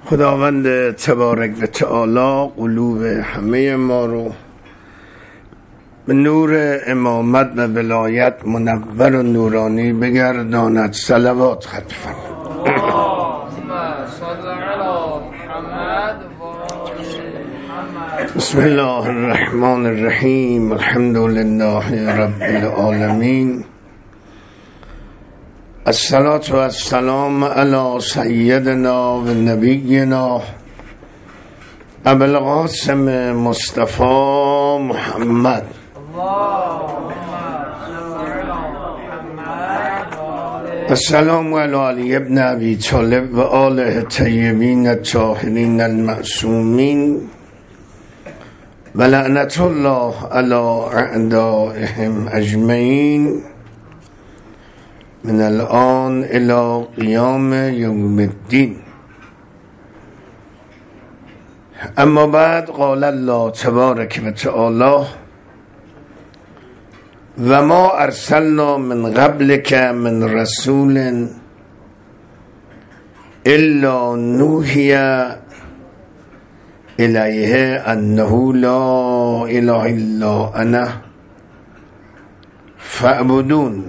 خداوند تبارک و تعالی قلوب همه ما رو به نور امامت و ولایت منور و نورانی بگرداند. صلوات ختم فرمایید. بسم الله الرحمن الرحیم. الحمد لله رب العالمین. الصلاة و السلام علی سیدنا و نبینا ابو القاسم مصطفی محمد السلام علی علی ابن ابی طالب و آله الطیبین الطاهرین المعصومین و لعنت الله علی اعدائهم اجمعین من الان الى قیام یوم الدین. اما بعد قال الله تبارک و تعالی و ما ارسلنا من قبلک من رسول الا نوحی الیه انه لا اله الا انا فاعبدون.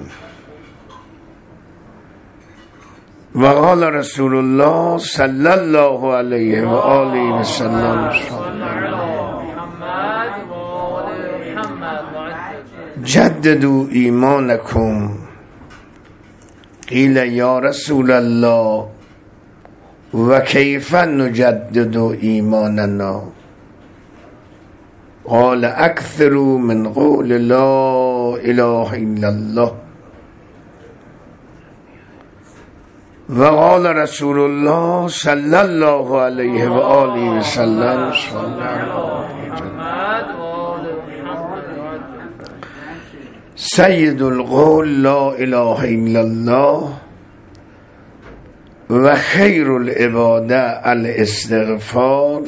و قال رسول الله صلی الله علیه و آله و سلم جددوا ایمانکم. قیل یا رسول الله و کیف نجدد ایماننا؟ قال اکثروا من قول لا اله الا الله. و قال رسول الله صلی الله علیه و آله و سلم سید القول لا اله الا الله و خیر العباده الاستغفار.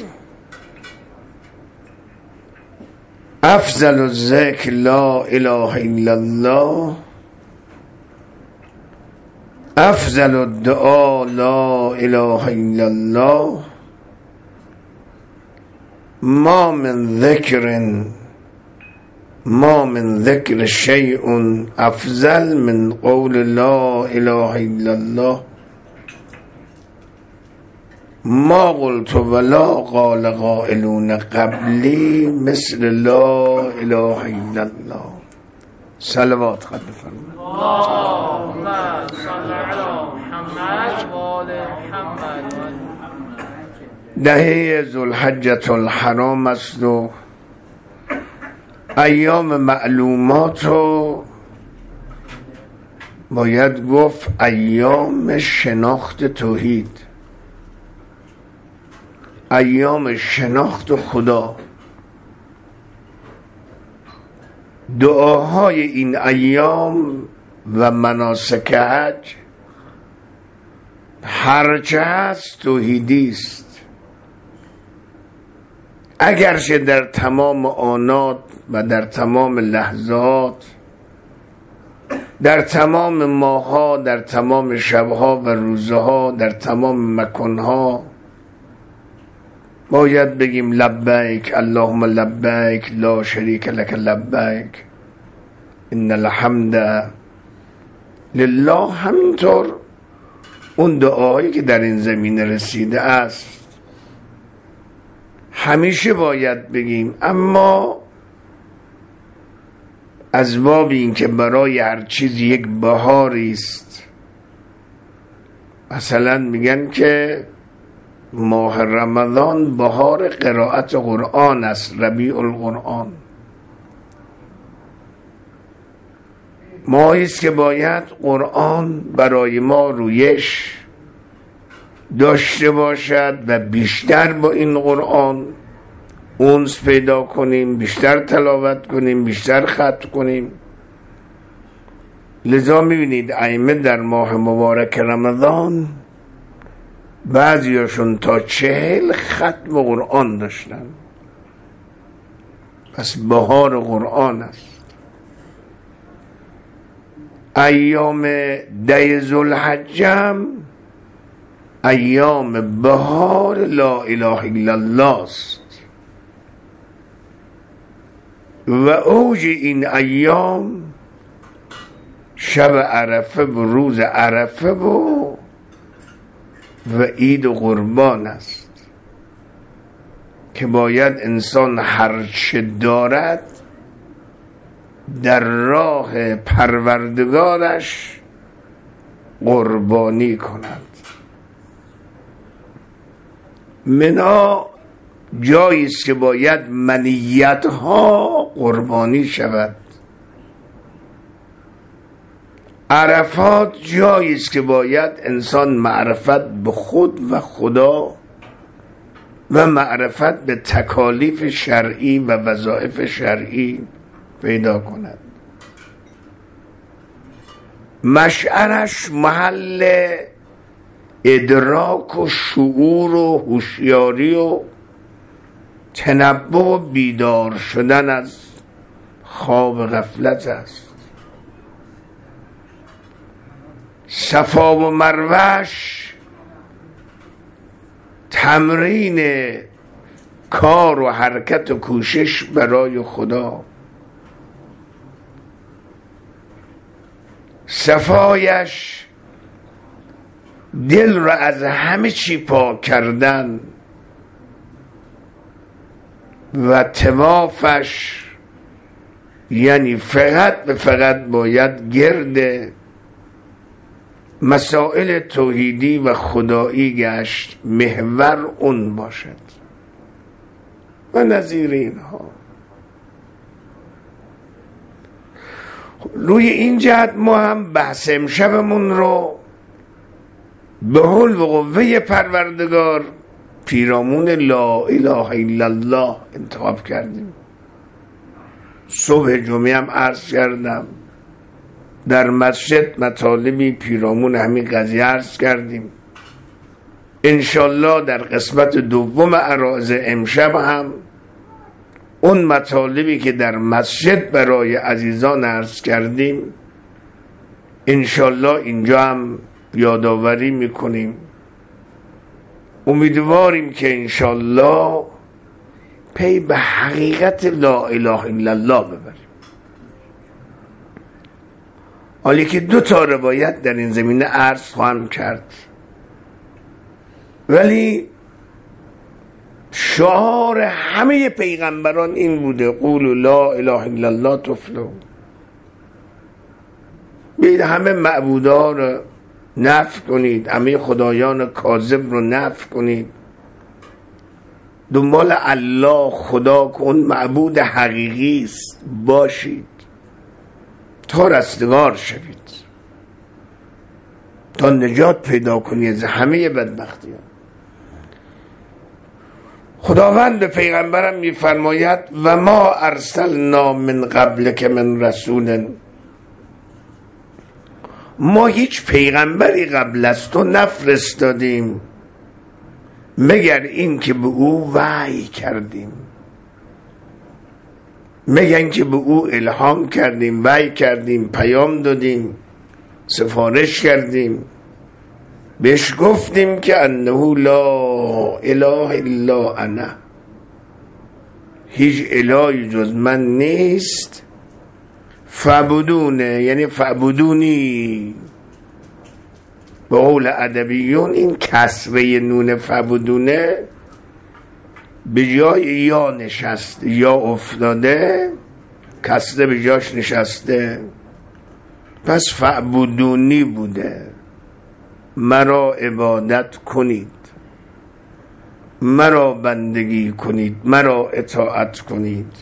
افضل الذکر لا اله الا الله. افضل الدعاء لا اله الا الله. ما من ذکر شیء افضل من قول لا اله الا الله. ما قلت ولا قال قائلون قبلی مثل لا اله الا الله. صلوات ختم فرمایید. اللهم صل علی محمد و آل محمد. دهه ذوالحجة الحرام است و ایام معلومات رو باید گفت ایام شناخت توحید، ایام شناخت خدا. دعاهای این ایام و مناسک حج هرچه هست توحیدی است، اگرچه در تمام آنات و در تمام لحظات، در تمام ماهها، در تمام شبها و روزها، در تمام مکانها باید بگیم لبیک اللهم لبیک لا شریک لک لبیک ان الحمد لله. همینطور اون دعایی که در این زمینه رسیده است همیشه باید بگیم. اما از باب این که برای هر چیز یک بهاری است، مثلا میگن که ماه رمضان بهار قرائت قرآن است، ربیع القرآن. ماهی است که باید قرآن برای ما رویش داشته باشد و بیشتر با این قرآن انس پیدا کنیم، بیشتر تلاوت کنیم، بیشتر ختم کنیم. لذا میبینید ائمه در ماه مبارک رمضان بعضیاشون تا 40 ختم قرآن داشتن. پس بهار قرآن است. ایام 10 ذوالحجه ایام بهار لا اله الا الله است و اوج این ایام شب عرفه و روز عرفه و عید و قربان است که باید انسان هرچه دارد در راه پروردگارش قربانی کند. منها جایی است که باید منیت ها قربانی شود. عرفات جایی است که باید انسان معرفت به خود و خدا و معرفت به تکالیف شرعی و وظایف شرعی پیدا کند. مشعرش محل ادراک و شعور و هوشیاری و تنبه و بیدار شدن از خواب غفلت است. صفا و مروش تمرین کار و حرکت و کوشش برای خدا. صفایش دل را از همه چی پاک کردن و طوافش یعنی فقط باید گرد مسائل توحیدی و خدایی گشت، محور اون باشد و نظیر اینها. روی این جهت ما هم بحث امشبمون رو به حول و قوه پروردگار پیرامون لا اله الا الله انتخاب کردیم. صبح جمعه هم عرض کردم در مسجد مطالبی پیرامون همین قضیه عرض کردیم. انشالله در قسمت دوم عرایض امشب هم اون مطالبی که در مسجد برای عزیزان عرض کردیم انشالله اینجا هم یادآوری میکنیم. امیدواریم که انشالله پی به حقیقت لا اله الا الله ببریم. حالی که 2 روایت در این زمینه عرض خواهم کرد، ولی شعار همه پیغمبران این بوده قولوا لا اله الا الله تفلحوا. بیاید همه معبودها رو نفی کنید، همه خدایان کاذب رو نفی کنید، دنبال الله خدا که اون معبود حقیقی است باشید تا رستگار شوید، تا نجات پیدا کنید از همه بدبختی‌ها. خداوند به پیغمبرم میفرماید و ما ارسلنا من قبلک من رسول، ما هیچ پیغمبری قبل از تو نفرستادیم مگر این که به او وحی کردیم، مگر این که به او الهام کردیم، وحی کردیم، پیام دادیم، سفارش کردیم، بهش گفتیم که انه لا اله الا انا، هیچ الهی جز من نیست، فعبدونه یعنی فعبدونی. به قول ادبیون این کسره نون فعبدونه به جای یا نشسته، یا افتاده، کسره به جاش نشسته، پس فعبدونی بوده. مرا عبادت کنید، مرا بندگی کنید، مرا اطاعت کنید.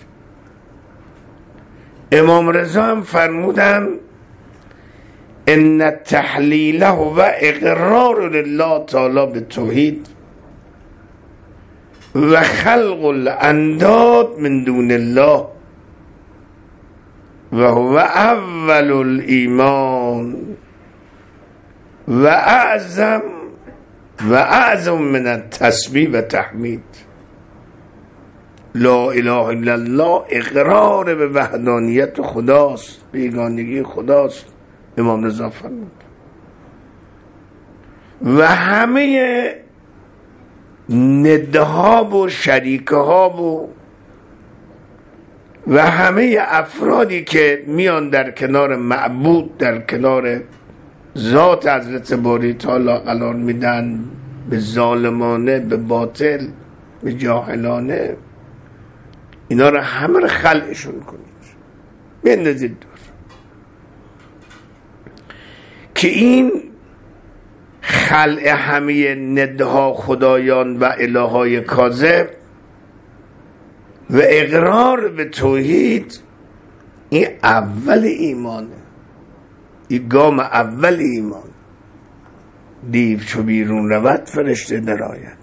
امام رضا هم فرمودن ان التحلیل و اقرار لله تعالی به توحید و خلق الانداد من دون الله و هو اول الایمان و اعظم من التسبیح و تحمید. لا اله الا الله اقرار به وحدانیت خداست، بیگانگی خداست. امام رضا فرمود و همه ندها و شریکه ها و همه افرادی که میان در کنار معبود، در کنار ذات حضرت باری تعالی قرار میدن، به ظالمانه، به باطل، به جاهلانه، اینا رو همه رو خلعشون کنید، بندازید دور. که این خلع همه ندها، خدایان و الههای کاذب و اقرار به توحید، این اول ایمانه، این گام اول ایمان. دیو چو بیرون رود فرشته درآید.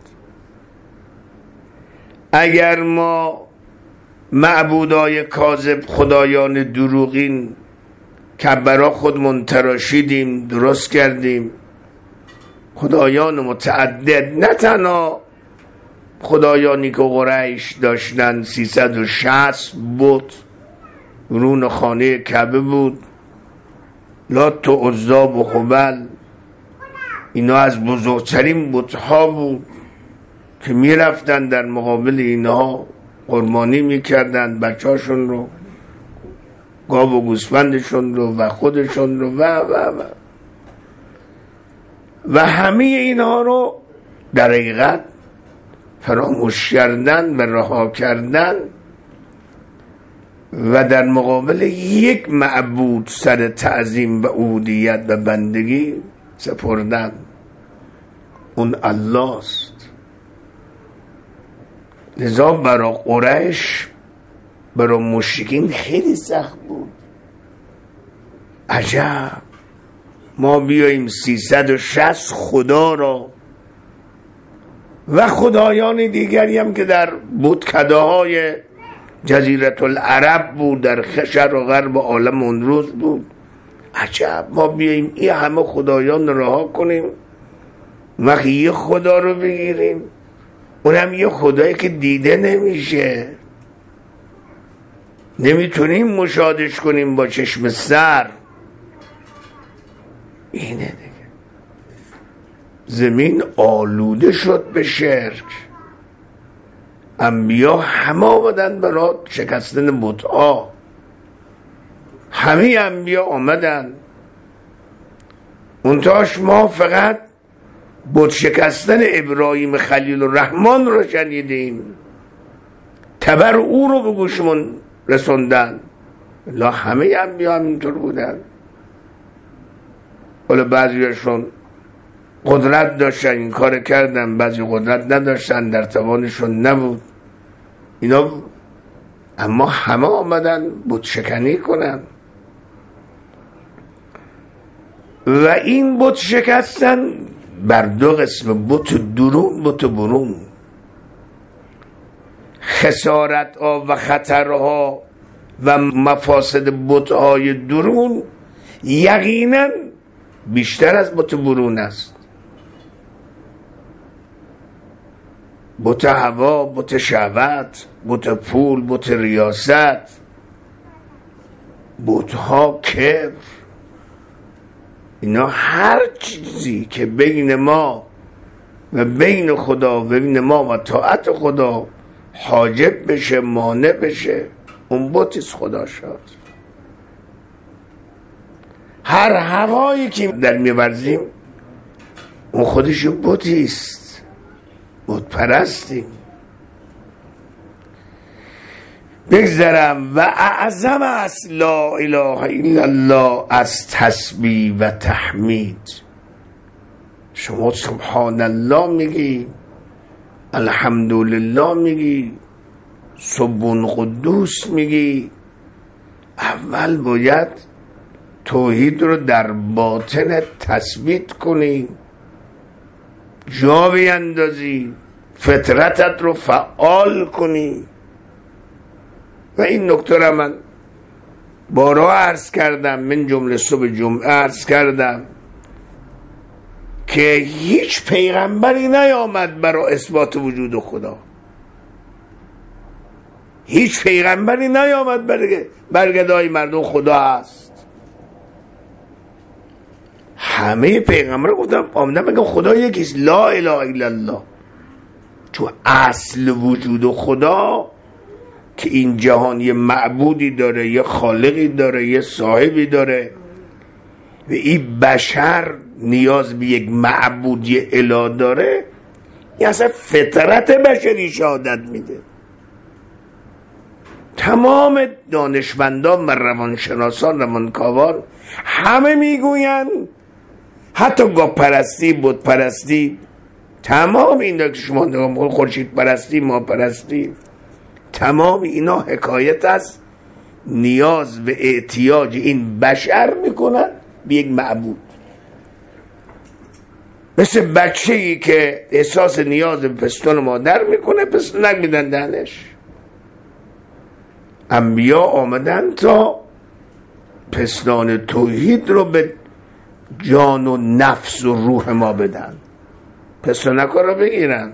اگر ما معبودای کاذب، خدایان دروغین که برا خودمون تراشیدیم، درست کردیم، خدایان متعدد، نه تنها خدایانی که قریش داشتن 360 بت رون خانه کعبه بود، لات و عزی و هبل، اینا از بزرگترین بت‌ها بود که میرفتن در مقابل اینها قربانی میکردن بچه‌هاشون رو، گاو و گوسفندشون رو و خودشون رو و همه اینها رو در حقیقت فراموش کردن و رها کردن و در مقابل یک معبود سر تعظیم و عبودیت و بندگی سپردن. اون الله است. لذا برای قریش، برای مشرکین خیلی سخت بود. عجب ما بیاییم 360 خدا را و خدایان دیگری هم که در بتکده‌های جزیره العرب بود، در شرق و غرب عالم اون روز بود، عجب ما بیاییم این همه خدایان رها کنیم، وقتی یه خدا رو بگیریم، اونم یه خدایی که دیده نمیشه، نمیتونیم مشاهدش کنیم با چشم سر. اینه دیگه. زمین آلوده شد به شرک، انبیا همه آمدن برای شکستن بت‌ها، همه انبیا آمدن، منتهاش ما فقط بت شکستن ابراهیم خلیل الرحمن رو شنیدیم، تبر او رو به گوشمون رسوندن. لا همه انبیا هم اینطور بودن. ولی بعضیشون قدرت داشتن این کار کردن، بعضی قدرت نداشتن، در توانشون نبود اینا، اما همه آمدن بت شکنی کنن و این بت شکستن بر دو قسم، بت درون، بت برون. خسارت ها و خطرها و مفاسد بت‌های درون یقینا بیشتر از بت برون است. بت هوا، بت شهوت، بت پول، بت ریاست، بت‌ها کبر، اینا هر چیزی که بین ما و بین خدا و بین ما و طاعت خدا حاجب بشه، مانع بشه، اون بتیست خدا شد. هر هوایی که در میورزیم اون خودش بتیست، بت پرستیم. بگذرم و اعظم است لا اله الا الله از تسبیح و تحمید. شما سبحان الله میگی، الحمدلله میگی، سبون قدوس میگی، اول باید توحید رو در باطن تثبیت کنی، جا بیندازی، فطرتت رو فعال کنی. و این نکته را من بارها عرض کردم، من جمله صبح جمعه عرض کردم که هیچ پیغمبری نیامد برای اثبات وجود خدا، هیچ پیغمبری نیامد برگدای مردم خدا هست. همه پیغمبر گفتم آمدن بگم خدا یکیست، لا اله الا الله. چون اصل وجود خدا که این جهان یه معبودی داره، یه خالقی داره، یه صاحبی داره و این بشر نیاز به یک معبود، یه اله داره، این اصلا فطرت بشری شهادت میده. تمام دانشمندان و روانشناسان، روانکاوان همه میگوین، حتی گاه پرستی، بت پرستی، تمام اینا که شما نگاه میکنید، خورشید پرستی، ما پرستی، تمام اینا حکایت است نیاز و احتیاج این بشر میکنن به یک معبود. مثل بچه‌ای که احساس نیاز به پستان مادر میکنه، پستانک میدن دهنش. انبیا آمدن تا پستان توحید رو به جان و نفس و روح ما بدن، پستانک رو بگیرن.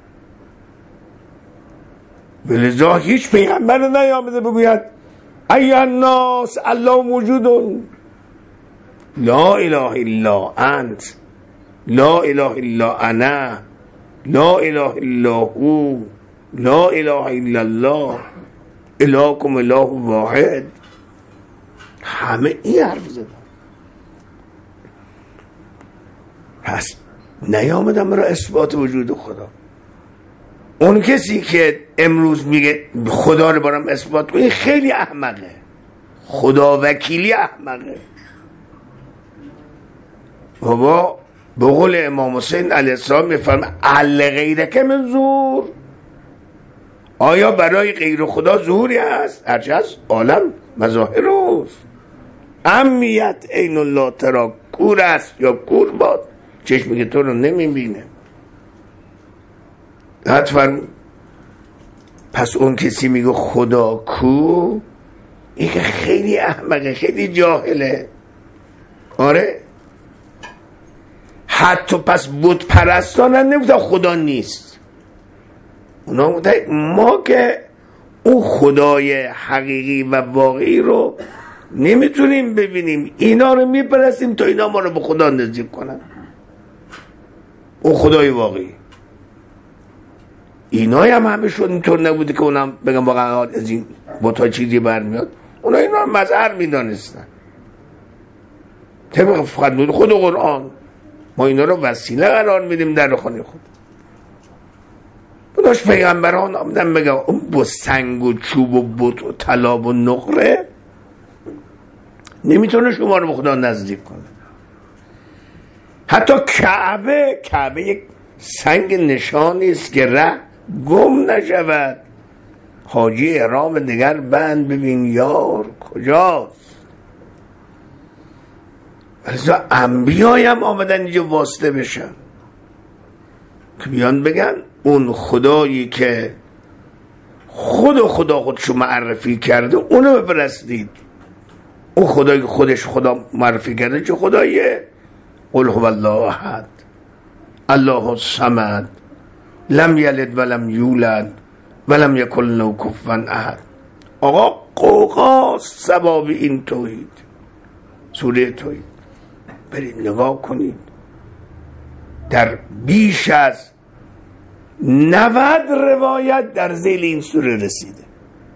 ولذا هیچ پیغمبر نیامده بگوید ایها الناس الله موجود، لا اله الا انت، لا اله الا انا، لا اله الا هو، لا اله الا الله، الهکم اله واحد. همه این حرف زدن. پس نیامدن برای اثبات وجود خدا. اون کسی که امروز میگه خدا رو برام اثبات کنی خیلی احمقه، خدا وکیلی احمقه. بابا به قول امام حسین علیه السلام میفرمه عل غیرک من ظهور، آیا برای غیر خدا ظهوری هست؟ هرچی هست عالم مظاهر اوست. امیت عین الله ترا، کور است یا کور باد، چشمی که تو رو نمیبینه. حتما پس اون کسی میگه خدا کو، این که خیلی احمقه، خیلی جاهله. آره حتی پس بت پرستان هم نمیگفتن خدا نیست، اونا میگفتن ما که اون خدای حقیقی و واقعی رو نمیتونیم ببینیم، اینا رو میپرستیم تا اینا ما رو به خدا نزدیک کنن. اون خدای واقعی اینای هم همه شد اینطور نبوده که اونم بگم واقعا از این بتا چیزی برمیاد. اونا اینا رو مظهر میدانستن طبق خود قرآن. ما اینا رو وسیله قرار میدیم در خانه خود. بوداش پیغمبران آمدن بگم اون با سنگ و چوب و بت و طلا و نقره نمیتونه شما رو به خدا نزدیک کنه. حتی کعبه یک سنگ نشانی است که ره گم نشود. حاجی احرام دیگر بند ببین یار کجاست. ولذا انبیای هم آمدن اینجا واسطه بشن که بیان بگن اون خدایی که خودشو معرفی کرده اونو بپرستید. اون خدایی که خودش خدا معرفی کرده چه خداییه؟ قل هو الله احد الله الصمد لم یلد ولم یولد ولم یکن له کفوا احد. آقا قوقا سباب این توحید، سوره توحید برید نگاه کنید، در بیش از 90 روایت در ذیل این سوره رسیده.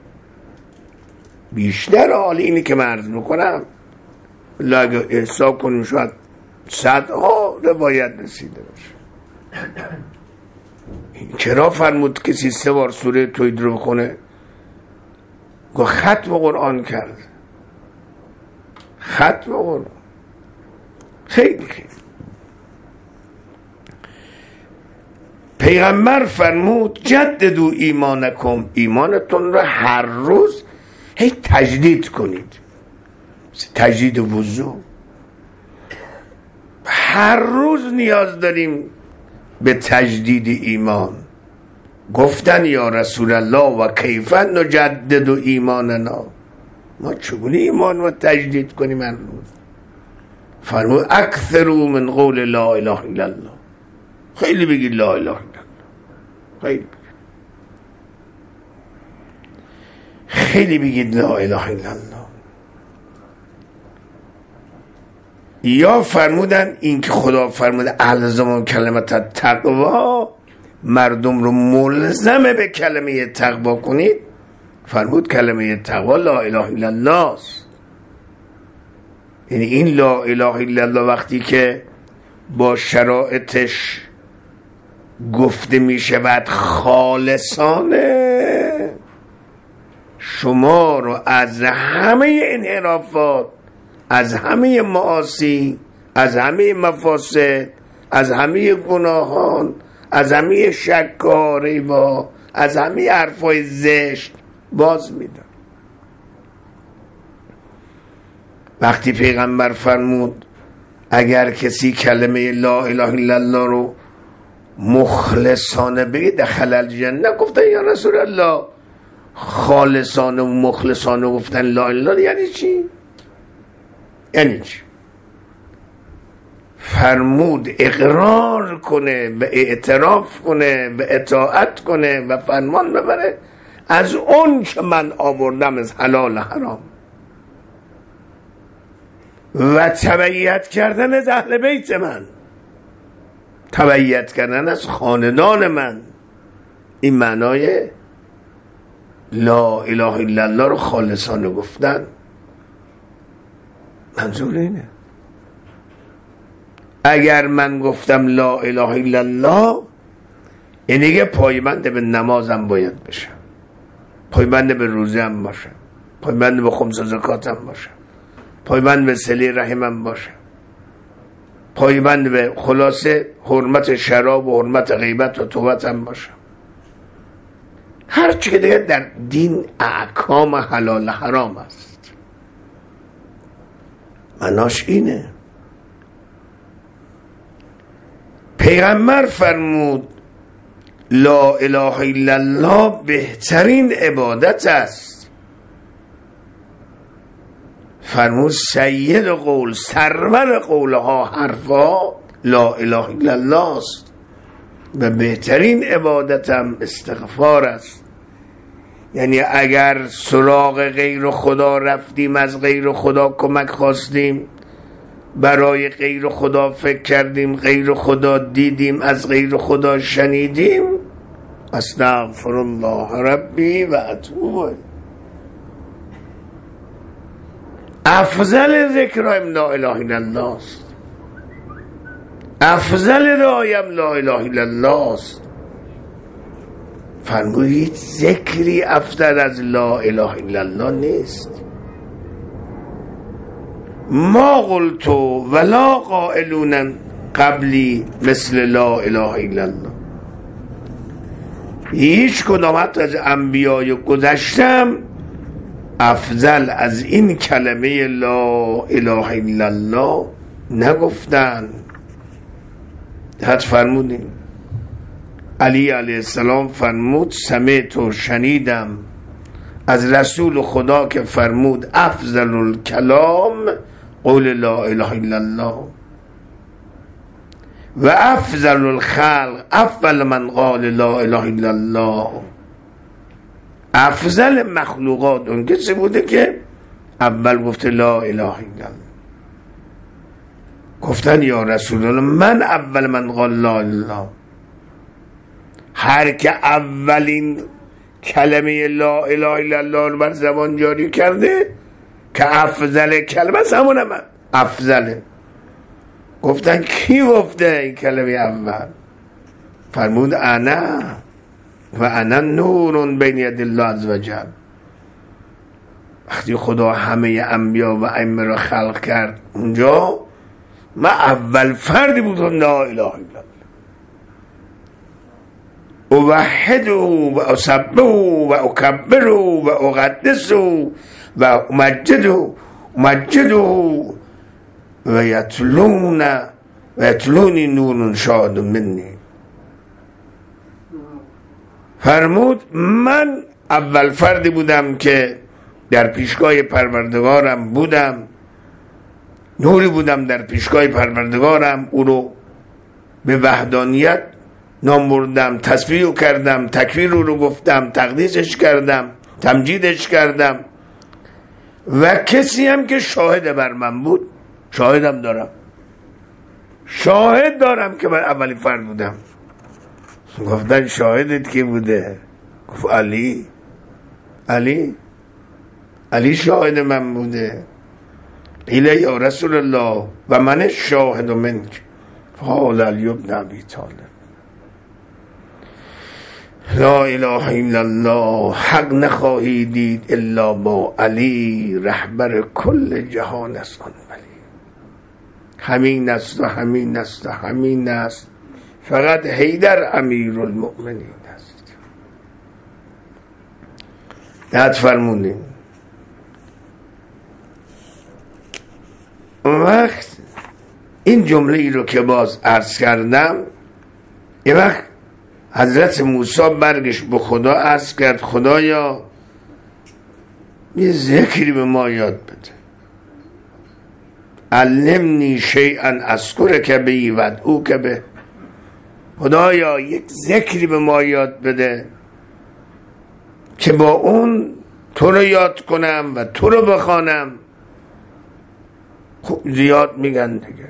بیشتر حال اینی که من عرض میکنم اگه حساب کنیم شاید 100 روایت رسیده باشه. چرا فرمود کسی 3 بار سوره توحید رو بخونه؟ گو ختم قرآن کرد. ختم قرآن خیلی پیغمبر فرمود جددوا ایمانکم، ایمانتون رو هر روز هی تجدید کنید. تجدید وضو، هر روز نیاز داریم به تجدید ایمان. گفتن یا رسول الله و کیفا نجدد ایماننا، ما چگونه ایمان رو تجدید کنیم هر روز؟ فرمود اکثروا من قول لا اله الا الله، خیلی بگید لا اله الا الله، خیلی بگید لا اله الا الله. یا فرمودن این که خدا فرموده الزم کلمت تقوا، مردم رو ملزم به کلمه تقوا کنید، فرمود کلمه تقوا لا اله الا الله است. یعنی این لا اله الا الله وقتی که با شرایطش گفته می شود خالصانه، شما رو از همه انحرافات، از همه معاصی، از همه مفاسد، از همه گناهان، از همه شک‌ها، ریبا، از همه حرفای زشت باز میدن. وقتی پیغمبر فرمود اگر کسی کلمه لا اله الا الله رو مخلصانه بگه دخل الجنه، گفتن یا رسول الله خالصانه و مخلصانه گفتن لا اله الا یعنی چی؟ یعنی چی؟ فرمود اقرار کنه، به اعتراف کنه، به اطاعت کنه و فرمان ببره از اون که من آوردم از حلال حرام و تبعیت کردن از اهل بیت من، تبعیت کردن از خاندان من. این معنای لا اله الا الله رو خالصانه گفتن. منظور اینه اگر من گفتم لا اله الا الله، این دیگه پایبند به نمازم باید بشم، پایبند به روزم باشم، پایبند به خمس و زکاتم باشم، پایبند به صله رحمم باشم، پایبند به خلاصه حرمت شراب و حرمت غیبت و توبتم باشم. هر چی که دیگه در دین احکام حلال حرام است، معناش اینه. پیغمبر فرمود لا اله الا الله بهترین عبادت است. فرمود سید قول، سرور قولها، حرفا لا اله الا الله است و بهترین عبادتم استغفار است. یعنی اگر سراغ غیر خدا رفتیم، از غیر خدا کمک خواستیم، برای غیر خدا فکر کردیم، غیر خدا دیدیم، از غیر خدا شنیدیم، استغفر الله ربی و اتوب. افضل ذکرم لا اله الا الله است، افضل دعایم لا اله الا الله است. فرمودید ذکری افضل از لا اله الا الله نیست. ما قلت ولا قائلون قبلی مثل لا اله الا الله. هیچ کدامت از انبیای گذشتم افضل از این کلمه لا اله الا الله نگفتن. حد فرمودیم علی علیه السلام فرمود سمعت و شنیدم از رسول خدا که فرمود افضل الکلام قول لا اله الا الله و افضل الخلق اول من قال لا اله الا الله. افضل مخلوقات اون کسی بوده که اول گفته لا اله الا الله. گفتن یا رسول الله من اول من قال لا اله الا الله. هر که اولین کلمه لا اله الا الله رو بر زبان جاری کرده که افضل کلمه همون من افضله. گفتن کی گفته این کلمه اول؟ فرمود انا و انا نور بین ید الله عزوجل. وقتی خدا همه انبیا و ائمه را خلق کرد اونجا من اول فردی بودم لا اله الا الله. اوحده و اسبحه و اکبره و اقدسه و امجده و یتلونی نور شاد منی. فرمود من اول فردی بودم که در پیشگاه پروردگارم بودم، نوری بودم در پیشگاه پروردگارم، او رو به وحدانیت نام بردم، تسبیح کردم، تکبیر رو گفتم، تقدیسش کردم، تمجیدش کردم و کسی هم که شاهد بر من بود شاهدم دارم. شاهد دارم که من اولی فرد بودم. گفتن شاهدت کی بوده؟ گفت علی شاهد من بوده. قیل یا رسول الله و من شاهد منک. قال علی بن ابی طالب لا اله الا الله، حق نخواهی دید الا با علی، رهبر کل جهان است آن ولی. همین است و همین است و همین است، فقط حیدر امیرالمؤمنین است. دعت فرمودیم. اون وقت این جمله ای رو که باز عرض کردم، یه وقت حضرت موسی برگشت به خدا عرض کرد خدایا یه ذکری به ما یاد بده، علمنی شیئا اذکرک به و ادعوک به. خدایا یک ذکری به ما یاد بده که با اون تو رو یاد کنم و تو رو بخوانم. خب زیاد میگن دیگه.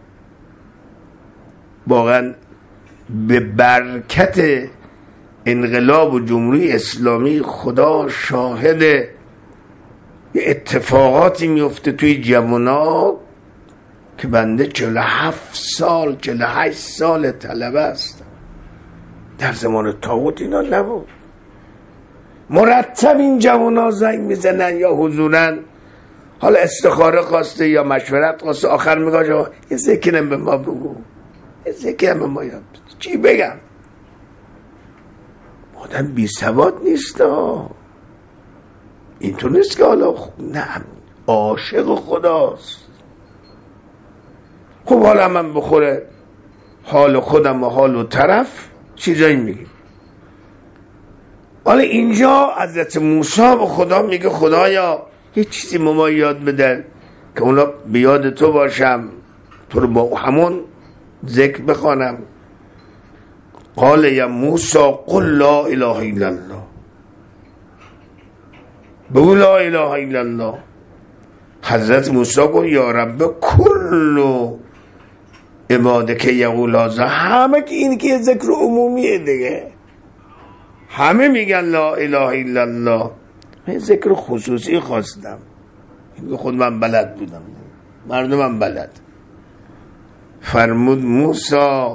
واقعا به برکت انقلاب و جمهوری اسلامی خدا شاهد یه اتفاقاتی میفته توی جوونا که بنده 47 سال 48 سال طلبه است. در زمان طاغوت اینا نبود. مرتب این جوونا زنگ میزنن یا حضورن، حالا استخاره خواسته یا مشورت خواسته، آخر میگه یه ذکرم به ما بگو، یه ذکرم به ما یاد بده. چی بگم؟ آدم بی سواد نیست اینطور نیست که حالا نه، عاشق خداست. خب حالا من بخوره حال خودم و حال و طرف چیزایی میگیم. حالا اینجا حضرت موسی به خدا میگه خدایا یه چیزی ما یاد بده که اونا بیاد تو باشم، تو رو با همون ذکر بخوانم. قال یا موسی قل لا اله الا الله، بگو لا اله الا الله. حضرت موسی گفت یا رب کل عبادک یقول هذا، همه که این که ذکر عمومیه دیگه، همه میگن لا اله الا الله. من ذکر خصوصی خواستم، خود من بلد بودم، مردمم بلد. فرمود موسی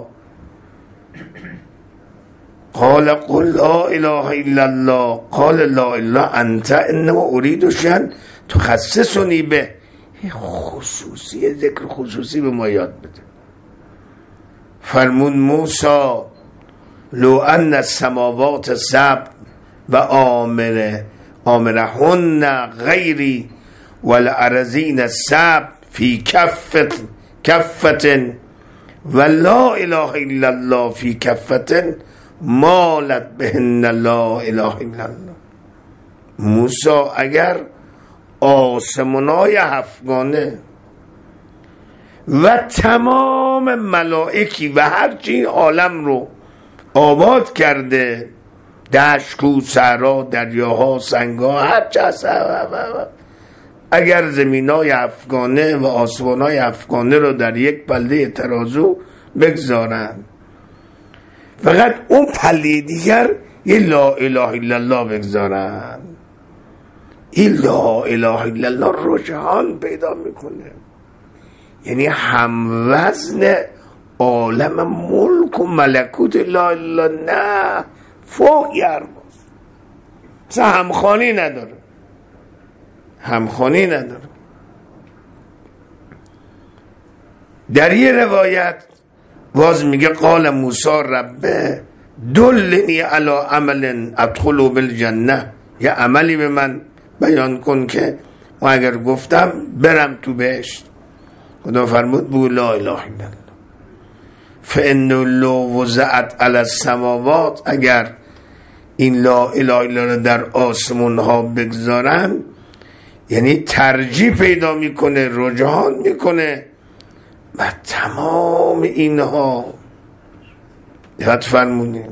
قال قل لا اله الا الله، قال لا اله انت انما اريد شيئا تخصصني به. خصوصی ذکر خصوصی به ما یاد بده. فرمود موسی لو ان السماوات سبع و آمرهن غیری والارضین سبع فی کفت و لا اله الا الله فی کفت مالت بهن لا اله الا الله. موسی اگر آسمانای هفتگانه و تمام ملائکی و هرچی این عالم رو آباد کرده، دشت، کوه، صحرا، دریاها، سنگها، هرچی هست، اگر زمینای افغانه و آسمانای افغانه رو در یک پله ترازو بگذارن، فقط اون پله دیگر یه لا اله الا الله بگذارن، این لا اله الا الله رجحان پیدا میکنه. یعنی هموزن عالم ملک و ملکوت لا اله الا نه، فوق گرماست. مثلا همخوانی نداره. در یه روایت باز میگه قال موسی ربه دلنی علی عمل ادخلوا بالجنه، یه عملی به من بیان کن که ما اگر گفتم برم تو بهشت. خدا فرمود بگو لا اله الا الله، فانه لو وضعت علی السماوات، اگر این لا اله الا الله در آسمون ها بگذارن، یعنی ترجیح پیدا میکنه، رجحان میکنه و تمام اینها. یاد فرمونیم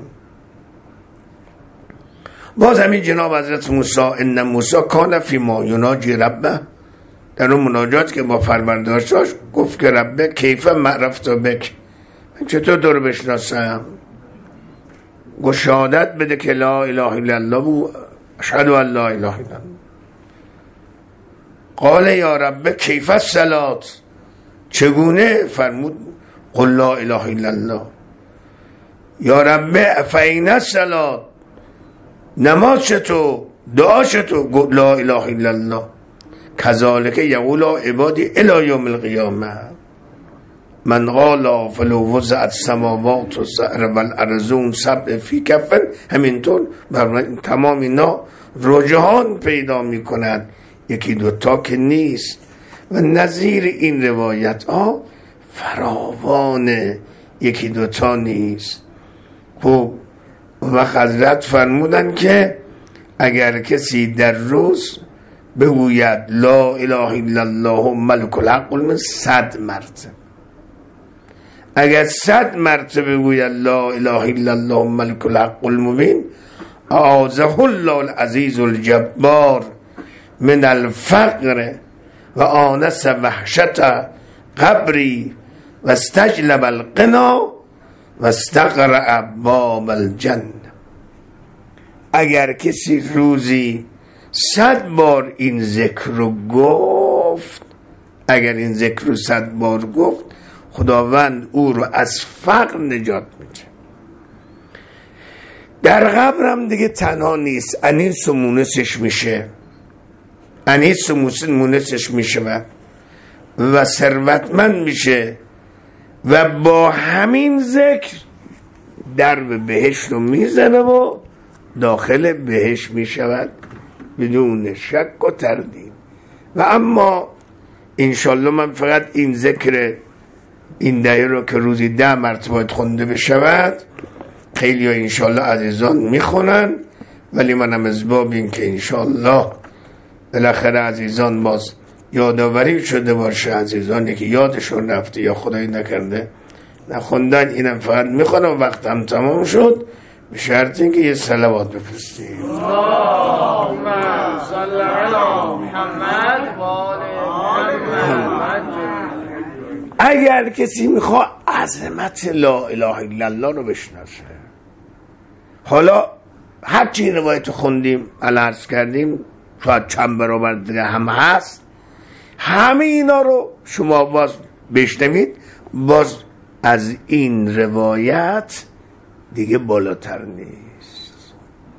باز همین جناب حضرت موسی ان موسی کان فی ما یناجی ربه در اون مناجات که با پروردگارش داشت گفت که رب کیف معرفت بک، من چطور تو رو بشناسم؟ گفت شهادت بده که لا اله الا الله و اشهد ان لا اله الا الله. قال یا رب کیف الصلاة، چگونه؟ فرمود قل لا اله الا الله. یا رب فین الصلاة، نماز چطور؟ دعا چطور؟ گفت لا اله الا الله. کذالک یقول عبادی الی یوم القیامه من قال فلو وضعت السماوات والارضون سبع فی کفن. همینطور تمام اینا رجحان پیدا میکنند، یکی دوتا که نیست. و نظیر این روایت ها فراوانه، یکی دوتا نیست. خب و حضرت فرمودن که اگر کسی در روز بگوید لا اله الا الله ملک الحق المبین 100 مرتبه، اگر 100 مرتبه بگوید لا اله الا الله ملک الحق المبین اعاذه الله العزیز الجبار من الفقر و آنس وحشت قبری و استجلب القنا و استقرأ باب الجنه. اگر کسی روزی 100 بار این ذکر رو گفت، اگر این ذکر رو 100 بار گفت، خداوند او رو از فقر نجات میده. در قبرم دیگه تنها نیست، انیس و مونسش میشه، انیس و مونسش میشه و ثروتمند میشه و با همین ذکر درب بهشت رو میزنه و داخل بهشت میشود بدون شک و تردید. و اما انشالله من فقط این ذکر این دعیه رو که روزی 10 مرتبه خونده بشود، خیلی ها انشالله عزیزان میخونن، ولی منم از باب این که انشالله بالاخره عزیزان باز یادآوری شده باشه، عزیزانی که یادشون رفته یا خدایی نکرده نخوندن، اینم فقط میخونم و وقتم تمام شد، به شرط اینکه یه صلوات بفرستیم. اللهم صل علی محمد و آل محمد. اگر کسی میخواد عظمت لا اله الا الله رو بشناسه، حالا هر چی روایت خوندیم عرض کردیم، شاید چند برابر دیگه هم هست، همه اینا رو شما باز بشنوید، باز از این روایت دیگه بالاتر نیست.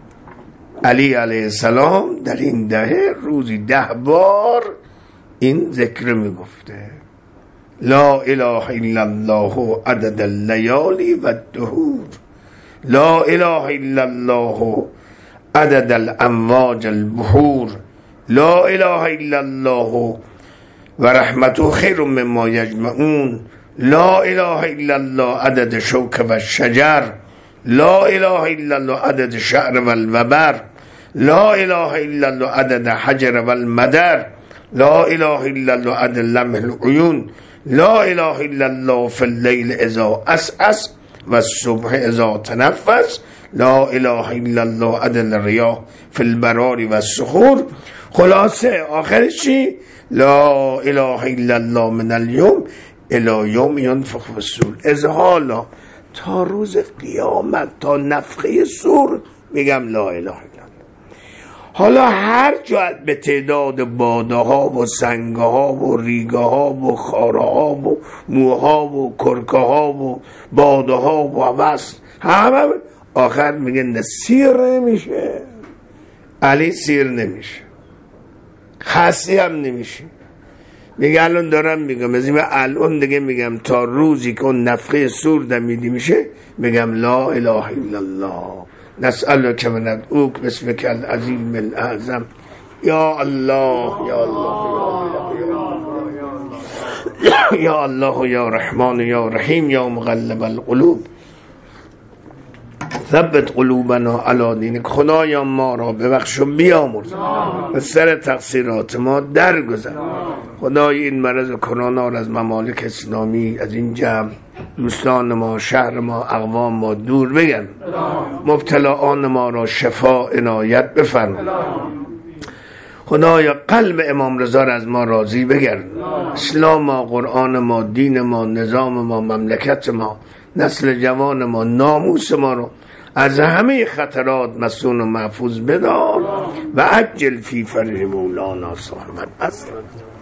علی علیه السلام در این دهه روزی 10 بار این ذکر میگفته، لا اله الا الله عدد اللیالی و الدهور، لا اله الا الله عدد الامواج البحور، لا اله الا الله و رحمته خیر مما یجمعون، لا اله الا الله عدد شوک و شجر، لا اله الا الله عدد شعر و الوبر، لا اله الا الله عدد حجر و المدر، لا اله الا الله عدد لمح العیون، لا اله الا الله فی اللیل اذا اسعس و الصبح اذا تنفس، لا اله الا الله عدد الریاح فی البرار و السحور. خلاصه آخرش چی؟ لا اله الا الله من اليوم الی یوم ینفخ فی الصور، از حالا تا روز قیامت، تا نفخه صور میگم لا اله الا الله. حالا هر جا به تعداد باده ها و سنگه ها و ریگه ها و خاره ها و موها و کرکه ها و باده ها و وصل همه آخر میگه نه سیر نمیشه، علی سیر نمیشه، خاصی هم نمیشه. میگه الان دارم میگم از این الان دیگه میگم تا روزی که اون نفخه صور دمیدی میشه میگم لا اله الا الله نسألک و ندعوک باسمک العظیم الاعظم. یا الله یا الله یا الله یا رحمان یا رحیم یا مقلب القلوب ثبت قلوبنا علی دینک. خدایا ما را ببخش و بیامرز، به سر تقصیرات ما درگذر. خدای این مرض کرونا را از ممالک اسلامی، از این جمع دوستان ما، شهر ما، اقوام ما دور بگن. مبتلایان ما را شفا عنایت بفرما. خدایا قلب امام رضا را از ما راضی بگرد. اسلام ما، قرآن ما، دین ما، نظام ما، مملکت ما، نسل جوان ما، ناموس ما رو از همه خطرات مصون و محفوظ بدار و عجل فی فرج مولانا صاحب العصر.